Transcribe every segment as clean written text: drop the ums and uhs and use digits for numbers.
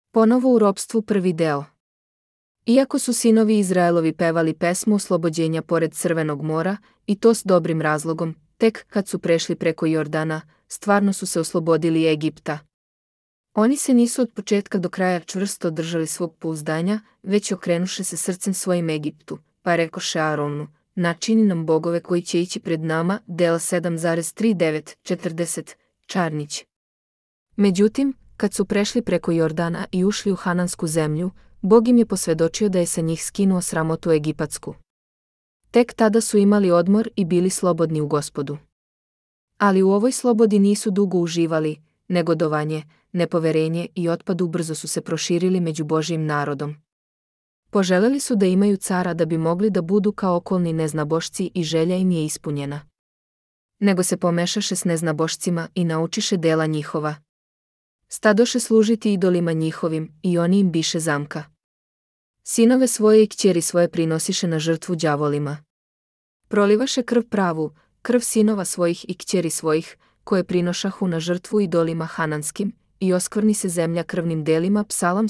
Ponovo u ropstvu prvi deo. Iako su sinovi Izraelovi pevali pesmu oslobođenja pored Crvenog mora, i to s dobrim razlogom, tek kad su prešli preko Jordana, stvarno su se oslobodili Egipta. Oni se nisu od početka do kraja čvrsto držali svog pouzdanja, već okrenuše se srcem svojim Egiptu, pa rekoše Aronu: načini nam bogove koji će ići pred nama, Dela 7,39-40, Čarnić. Međutim, kad su prešli preko Jordana i ušli u Hanansku zemlju, Bog im je posvjedočio da je sa njih skinuo sramotu egipatsku. Tek tada su imali odmor i bili slobodni u Gospodu. Ali u ovoj slobodi nisu dugo uživali, negodovanje, nepoverenje i otpad ubrzo su se proširili među Božjim narodom. Poželjeli su da imaju cara da bi mogli da budu kao okolni neznabošci i želja im je ispunjena. Nego se pomešaše s neznabošcima i naučiše dela njihova. Stadoše služiti idolima njihovim i oni im biše zamka. Sinove svoje i kćeri svoje prinosiše na žrtvu đavolima. Prolivaše krv pravu, krv sinova svojih i kćeri svojih, koje prinošahu na žrtvu idolima hananskim, i oskvrni se zemlja krvnim delima. Psalam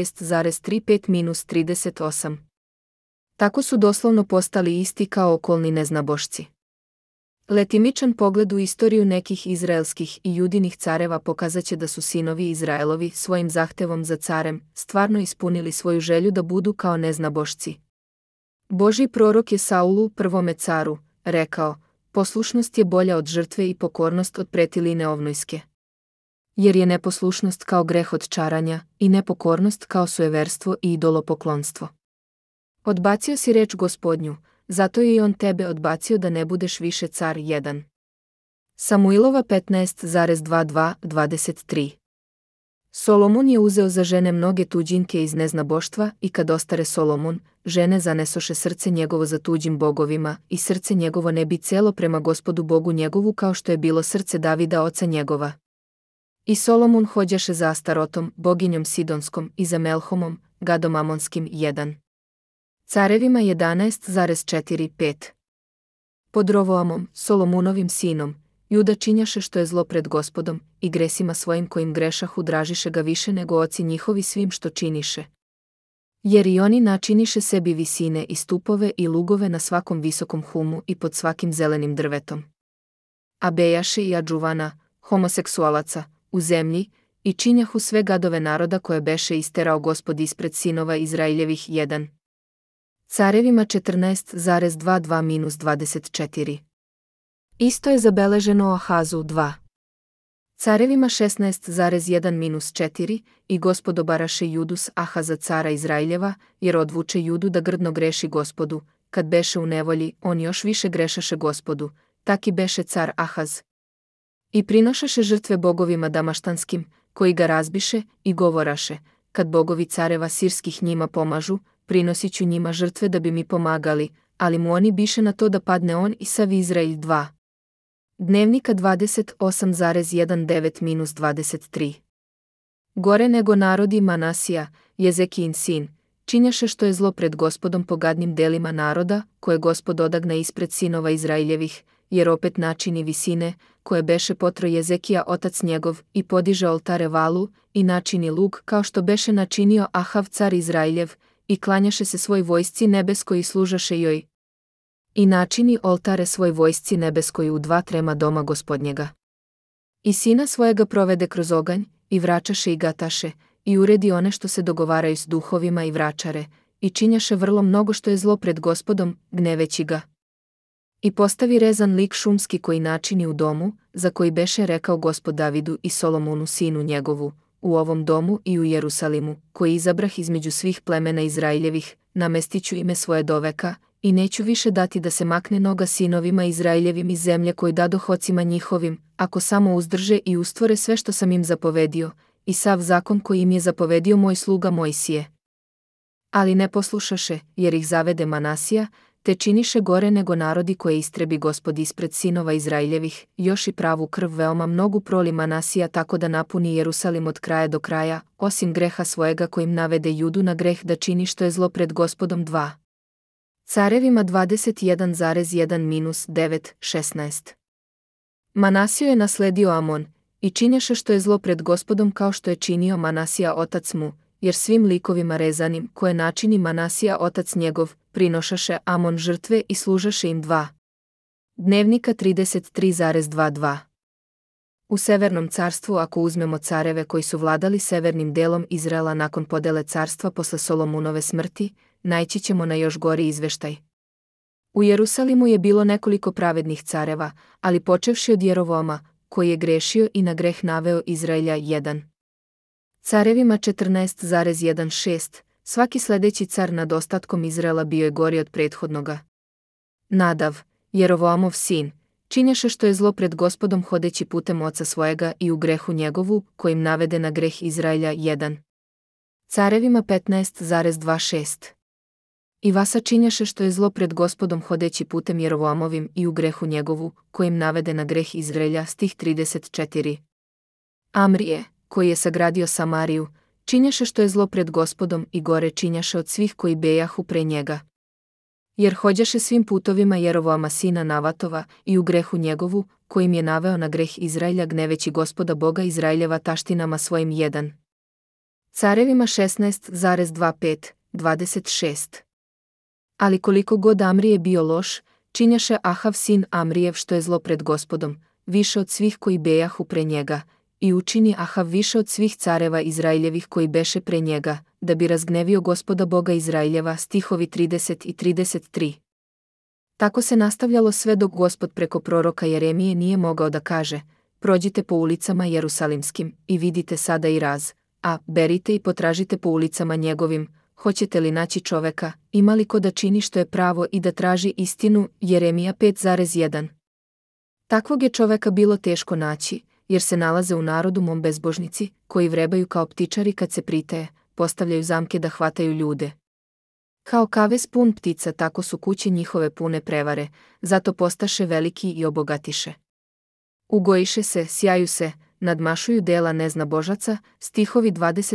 106,35-38. Tako su doslovno postali isti kao okolni neznabošci. Letimičan pogled u istoriju nekih izraelskih i judinih careva pokazaće da su sinovi Izraelovi svojim zahtevom za carem stvarno ispunili svoju želju da budu kao neznabošci. Božji prorok je Saulu, prvome caru, rekao: poslušnost je bolja od žrtve i pokornost od pretiline ovnojske. Jer je neposlušnost kao greh od čaranja i nepokornost kao sujeverstvo i idolopoklonstvo. Odbacio si reč Gospodnju, zato je i on tebe odbacio da ne budeš više car 1. Samuilova 15,22-23. Solomon je uzeo za žene mnoge tuđinke iz neznaboštva i kad ostare Solomon, žene zanesoše srce njegovo za tuđim bogovima i srce njegovo ne bi celo prema Gospodu Bogu njegovu kao što je bilo srce Davida oca njegova. I Solomon hođaše za Astarotom, boginjom Sidonskom, i za Melhomom, gadom Amonskim 1. Carevima 11,4-5. Pod Rovoamom, Solomunovim sinom, Juda činjaše što je zlo pred Gospodom i gresima svojim kojim grešahu dražiše ga više nego oci njihovi svim što činiše. Jer i oni načiniše sebi visine i stupove i lugove na svakom visokom humu i pod svakim zelenim drvetom. A bejaše i adžuvana, homoseksualaca, u zemlji, i činjahu sve gadove naroda koje beše isterao Gospod ispred sinova Izraeljevih 1. Carevima 14,22-24. Isto je zabeleženo o Ahazu 2. Carevima 16,1-4 i Gospod obaraše Judu s Ahaza cara Izraeljeva, jer odvuče Judu da grdno greši Gospodu, kad beše u nevolji, on još više grešaše Gospodu, taki beše car Ahaz. I prinošaše žrtve bogovima damaštanskim, koji ga razbiše, i govoraše: kad bogovi careva sirskih njima pomažu, prinosit ću njima žrtve da bi mi pomagali, ali mu oni biše na to da padne on i sav Izrael 2. Dnevnika 28,19-23. Gore nego narodi Manasija, Jezekijin sin, činjaše što je zlo pred Gospodom po gadnim delima naroda, koje Gospod odagna ispred sinova Izraeljevih, jer opet načini visine, koje beše potro Jezekija otac njegov, i podiže oltare Valu, i načini lug kao što beše načinio Ahav car Izraeljev, i klanjaše se svoj vojsci nebeskoj i služaše joj. I načini oltare svoj vojsci nebeskoj u 2 trema doma Gospodnjega. I sina svojega provede kroz oganj, i vračaše i gataše, i uredi one što se dogovaraju s duhovima i vračare, i činjaše vrlo mnogo što je zlo pred Gospodom, gneveći ga. I postavi rezan lik šumski koji načini u domu, za koji beše rekao Gospod Davidu i Solomonu sinu njegovu: u ovom domu i u Jerusalimu, koji izabrah između svih plemena Izraeljevih, namestiću ime svoje doveka, i neću više dati da se makne noga sinovima Izraeljevim iz zemlje koju dadoh ocima njihovim, ako samo uzdrže i ustvore sve što sam im zapovedio, i sav zakon koji im je zapovedio moj sluga Mojsije. Ali ne poslušaše, jer ih zavede Manasija, te činiše gore nego narodi koje istrebi Gospod ispred sinova Izraeljevih, još i pravu krv veoma mnogu proli Manasija tako da napuni Jerusalim od kraja do kraja, osim greha svojega kojim navede Judu na greh da čini što je zlo pred Gospodom 2. Carevima 21,1-9-16. Manasio je nasledio Amon, i činješe što je zlo pred Gospodom kao što je činio Manasija otac mu, jer svim likovima rezanim, koje načini Manasija otac njegov, prinošaše Amon žrtve i služaše im 2. Dnevnika 33,22. U Severnom carstvu, ako uzmemo careve koji su vladali severnim delom Izraela nakon podele carstva posle Solomunove smrti, naići ćemo na još gori izveštaj. U Jerusalimu je bilo nekoliko pravednih careva, ali počevši od Jerovoama, koji je grešio i na greh naveo Izraelja 1. Carevima 14,16, svaki sledeći car nad ostatkom Izraela bio je gori od prethodnoga. Nadav, Jerovoamov sin, činješe što je zlo pred Gospodom hodeći putem oca svojega i u grehu njegovu, kojim navede na greh Izraelja 1. Carevima 15,26. I Vasa činješe što je zlo pred Gospodom hodeći putem Jerovoamovim i u grehu njegovu, kojim navede na greh Izraelja, stih 34. Amrije, koji je sagradio Samariju, činješe što je zlo pred Gospodom i gore činjaše od svih koji bejahu pre njega. Jer hođaše svim putovima Jerovoama sina Navatova i u grehu njegovu, kojim je naveo na greh Izraelja gneveći Gospoda Boga Izraeljeva taštinama svojim 1. Carevima 16,25, 26. Ali koliko god Amrije bio loš, činjaše Ahav sin Amrijev što je zlo pred Gospodom, više od svih koji bejahu pre njega, i učini Ahav više od svih careva Izraeljevih koji beše pre njega, da bi razgnevio Gospoda Boga Izraeljeva, stihovi 30 i 33. Tako se nastavljalo sve dok Gospod preko proroka Jeremije nije mogao da kaže: prođite po ulicama Jerusalimskim i vidite sada i raz, a berite i potražite po ulicama njegovim, hoćete li naći čoveka, ima li ko da čini što je pravo i da traži istinu, Jeremija 5,1. Takvog je čoveka bilo teško naći, jer se nalaze u narodu mom bezbožnici, koji vrebaju kao ptičari kad se pritaje, postavljaju zamke da hvataju ljude. Kao kavez pun ptica, tako su kuće njihove pune prevare, zato postaše veliki i obogatiše. Ugojiše se, sjaju se, nadmašuju dela neznabožaca, stihovi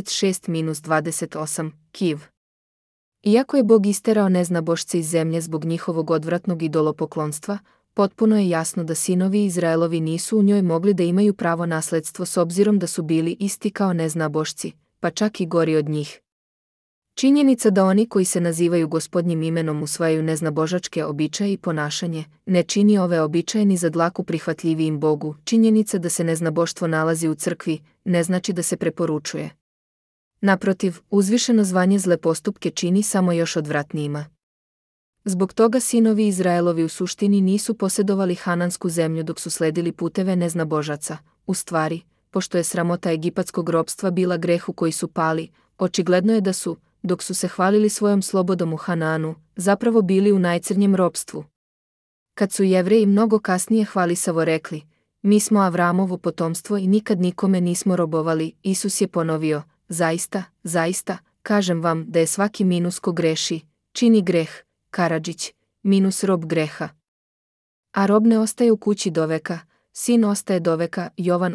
26-28, Kiv. Iako je Bog isterao neznabošce iz zemlje zbog njihovog odvratnog idolopoklonstva, potpuno je jasno da sinovi Izraelovi nisu u njoj mogli da imaju pravo nasledstvo s obzirom da su bili isti kao neznabošci, pa čak i gori od njih. Činjenica da oni koji se nazivaju Gospodnjim imenom usvajaju neznabožačke običaje i ponašanje, ne čini ove običaje ni za dlaku prihvatljivijim Bogu. Činjenica da se neznaboštvo nalazi u crkvi, ne znači da se preporučuje. Naprotiv, uzvišeno zvanje zle postupke čini samo još odvratnijima. Zbog toga sinovi Izraelovi u suštini nisu posjedovali hanansku zemlju dok su sledili puteve neznabožaca. U stvari, pošto je sramota egipatskog ropstva bila greh u koji su pali, očigledno je da su, dok su se hvalili svojom slobodom u Hanaanu, zapravo bili u najcrnjem ropstvu. Kad su Jevreji mnogo kasnije hvalisavo rekli: mi smo Avramovo potomstvo i nikad nikome nismo robovali, Isus je ponovio: zaista, zaista, kažem vam da je svaki minus ko greši, čini greh, Karadžić, minus rob greha. A rob ne ostaje u kući doveka, sin ostaje doveka, Jovan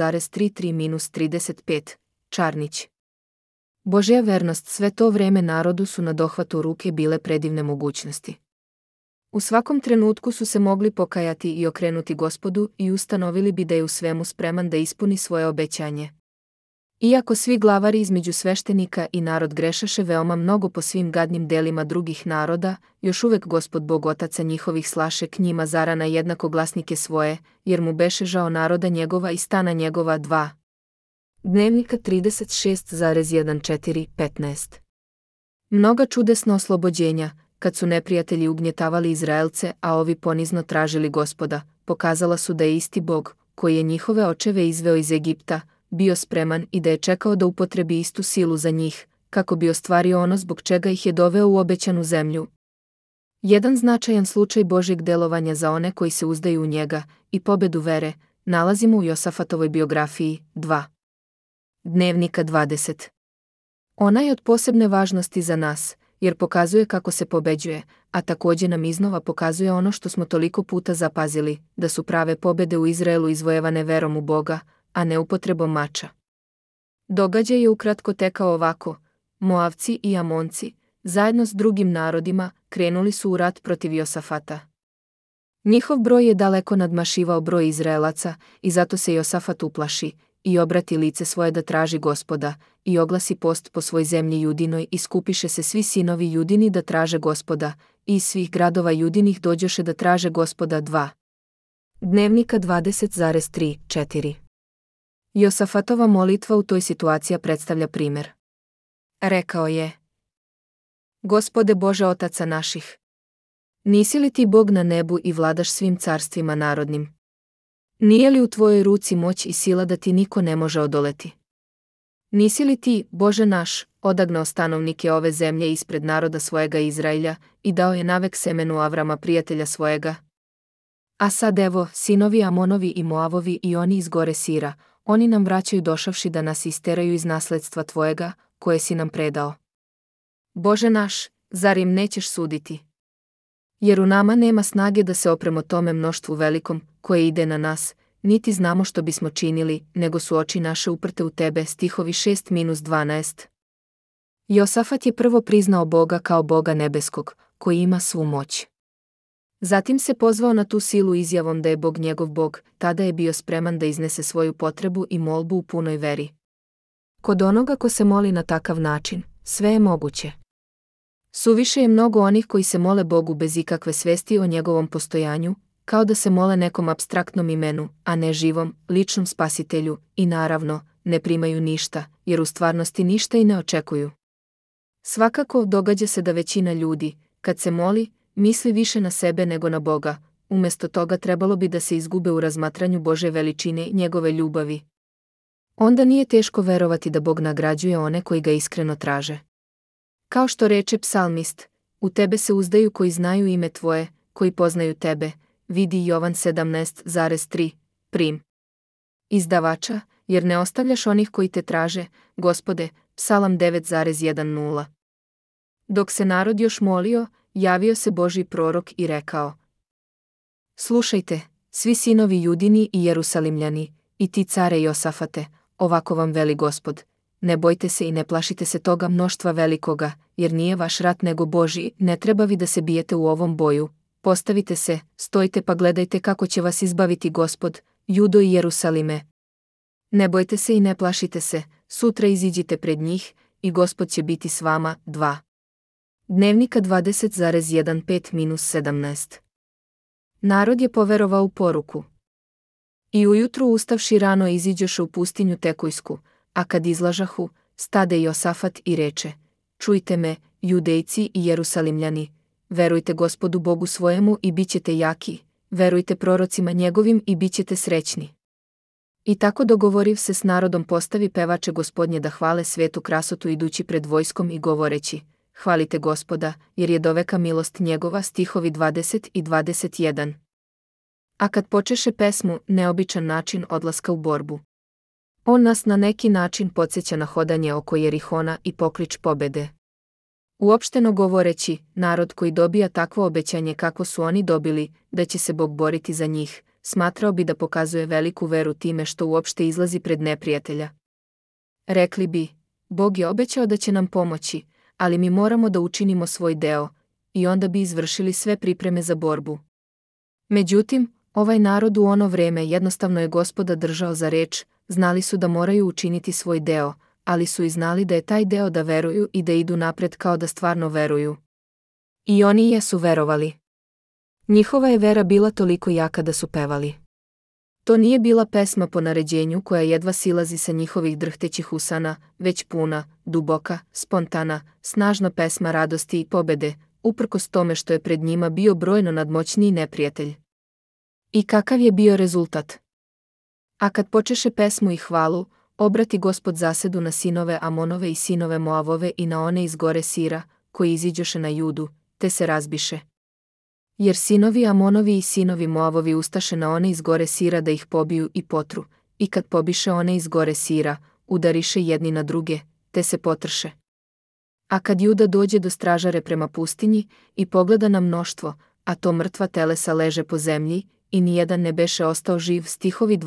8,33-35, Čarnić. Božja vernost sve to vreme narodu su na dohvatu ruke bile predivne mogućnosti. U svakom trenutku su se mogli pokajati i okrenuti Gospodu i ustanovili bi da je u svemu spreman da ispuni svoje obećanje. Iako svi glavari između sveštenika i narod grešaše veoma mnogo po svim gadnim delima drugih naroda, još uvek Gospod Bog otaca njihovih slaše k njima zarana jednako glasnike svoje, jer mu beše žao naroda njegova i stana njegova. 2. Dnevnika 36,14-15. Mnoga čudesna oslobođenja, kad su neprijatelji ugnjetavali Izraelce, a ovi ponizno tražili Gospoda, pokazala su da je isti Bog, koji je njihove očeve izveo iz Egipta, bio spreman i da je čekao da upotrebi istu silu za njih, kako bi ostvario ono zbog čega ih je doveo u obećanu zemlju. Jedan značajan slučaj Božjeg delovanja za one koji se uzdaju u njega i pobedu vere nalazimo u Josafatovoj biografiji. 2. Dnevnika 20. Ona je od posebne važnosti za nas, jer pokazuje kako se pobeđuje, a također nam iznova pokazuje ono što smo toliko puta zapazili, da su prave pobede u Izraelu izvojevane verom u Boga, a ne upotrebom mača. Događaj je ukratko tekao ovako: Moavci i Amonci, zajedno s drugim narodima, krenuli su u rat protiv Josafata. Njihov broj je daleko nadmašivao broj Izraelaca i zato se Josafat uplaši, i obrati lice svoje da traži Gospoda, i oglasi post po svoj zemlji Judinoj i skupiše se svi sinovi Judini da traže Gospoda, i iz svih gradova Judinih dođoše da traže Gospoda 2. Dnevnika 20,3-4. Josafatova molitva u toj situaciji predstavlja primer. Rekao je: Gospode Bože otaca naših, nisi li ti Bog na nebu i vladaš svim carstvima narodnim? Nije li u tvojoj ruci moć i sila da ti niko ne može odoleti? Nisi li ti, Bože naš, odagnao stanovnike ove zemlje ispred naroda svojega Izraelja i dao je navek semenu Avrama prijatelja svojega? A sad evo, sinovi Amonovi i Moavovi i oni iz gore Sira, oni nam vraćaju došavši da nas isteraju iz nasledstva tvojega, koje si nam predao. Bože naš, zar im nećeš suditi? Jer u nama nema snage da se opremo tome mnoštvu velikom, koje ide na nas, niti znamo što bismo činili, nego su oči naše uprte u tebe. Stihovi 6-12. Josafat je prvo priznao Boga kao Boga nebeskog, koji ima svu moć. Zatim se pozvao na tu silu izjavom da je Bog njegov Bog, tada je bio spreman da iznese svoju potrebu i molbu u punoj veri. Kod onoga ko se moli na takav način, sve je moguće. Suviše je mnogo onih koji se mole Bogu bez ikakve svesti o njegovom postojanju, kao da se mole nekom apstraktnom imenu, a ne živom, ličnom spasitelju, i naravno, ne primaju ništa, jer u stvarnosti ništa i ne očekuju. Svakako događa se da većina ljudi, kad se moli, misli više na sebe nego na Boga, umjesto toga trebalo bi da se izgube u razmatranju Božje veličine i njegove ljubavi. Onda nije teško verovati da Bog nagrađuje one koji ga iskreno traže. Kao što reče psalmist, u tebe se uzdaju koji znaju ime tvoje, koji poznaju tebe, vidi Jovan 17,3, prim. Izdavača, jer ne ostavljaš onih koji te traže, Gospode, Psalam 9,10. Dok se narod još molio, javio se Božji prorok i rekao: Slušajte, svi sinovi Judini i Jerusalimljani, i ti care Josafate, ovako vam veli Gospod, ne bojte se i ne plašite se toga mnoštva velikoga, jer nije vaš rat nego Božji, ne treba vi da se bijete u ovom boju, postavite se, stojite pa gledajte kako će vas izbaviti Gospod, Judo i Jerusalime. Ne bojte se i ne plašite se, sutra iziđite pred njih, i Gospod će biti s vama. 2. Dnevnika 20,15-17. Narod je poverovao u poruku. I ujutru ustavši rano iziđoše u pustinju Tekujsku, a kad izlažahu, stade Josafat i reče: Čujte me, Judejci i Jerusalimljani, verujte Gospodu Bogu svojemu i bit ćete jaki, verujte prorocima njegovim i bit ćete srećni. I tako dogovoriv se s narodom postavi pevače Gospodnje da hvale svetu krasotu idući pred vojskom i govoreći: Hvalite Gospoda, jer je doveka milost njegova. Stihovi 20 i 21. A kad počeše pesmu, neobičan način odlaska u borbu. On nas na neki način podsjeća na hodanje oko Jerihona i poklič pobede. Uopšteno govoreći, narod koji dobija takvo obećanje kako su oni dobili, da će se Bog boriti za njih, smatrao bi da pokazuje veliku veru time što uopšte izlazi pred neprijatelja. Rekli bi: Bog je obećao da će nam pomoći, ali mi moramo da učinimo svoj deo, i onda bi izvršili sve pripreme za borbu. Međutim, ovaj narod u ono vreme jednostavno je Gospoda držao za reč, znali su da moraju učiniti svoj deo, ali su i znali da je taj deo da veruju i da idu napred kao da stvarno veruju. I oni jesu verovali. Njihova je vera bila toliko jaka da su pevali. To nije bila pesma po naređenju koja jedva silazi sa njihovih drhtećih usana, već puna, duboka, spontana, snažna pesma radosti i pobede, uprkos tome što je pred njima bio brojno nadmoćniji neprijatelj. I kakav je bio rezultat? A kad počeše pesmu i hvalu, obrati Gospod zasedu na sinove Amonove i sinove Moavove i na one iz gore Sira, koji iziđoše na Judu, te se razbiše. Jer sinovi Amonovi i sinovi Moavovi ustaše na one iz gore Sira da ih pobiju i potru, i kad pobiše one iz gore Sira, udariše jedni na druge, te se potrše. A kad Juda dođe do stražare prema pustinji i pogleda na mnoštvo, a to mrtva telesa leže po zemlji, i nijedan ne beše ostao živ. Stihovi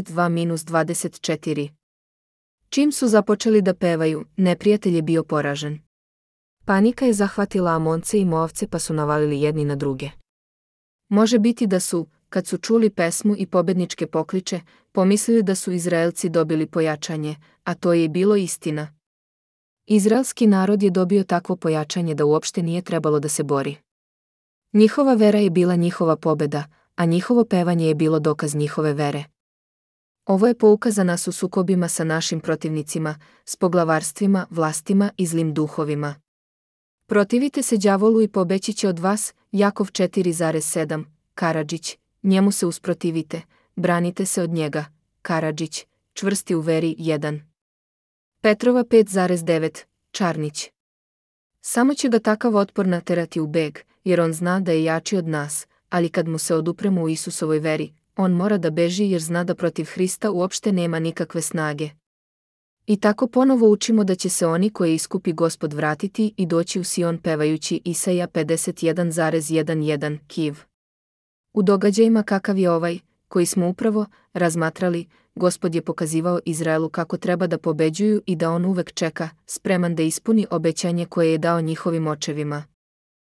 22-24. Čim su započeli da pevaju, neprijatelj je bio poražen. Panika je zahvatila Amonce i Moavce pa su navalili jedni na druge. Može biti da su, kad su čuli pesmu i pobedničke pokliče, Pomislili da su Izraelci dobili pojačanje, a to je i bilo istina. Izraelski narod je dobio takvo pojačanje da uopšte nije trebalo da se bori. Njihova vera je bila njihova pobeda, a njihovo pevanje je bilo dokaz njihove vere. Ovo je pouka za nas u sukobima sa našim protivnicima, s poglavarstvima, vlastima i zlim duhovima. Protivite se đavolu i pobeći će od vas, Jakov 4,7, Karadžić, njemu se usprotivite, branite se od njega, Karadžić, čvrsti u veri 1. Petrova 5,9, Čarnić. Samo će ga takav otpor naterati u beg, jer on zna da je jači od nas, ali kad mu se odupremo u Isusovoj veri, on mora da beži jer zna da protiv Hrista uopšte nema nikakve snage. I tako ponovo učimo da će se oni koje iskupi Gospod vratiti i doći u Sion pevajući Isaija 51,11 Kiv. U događajima kakav je ovaj, koji smo upravo razmatrali, Gospod je pokazivao Izraelu kako treba da pobeđuju i da on uvek čeka, spreman da ispuni obećanje koje je dao njihovim očevima.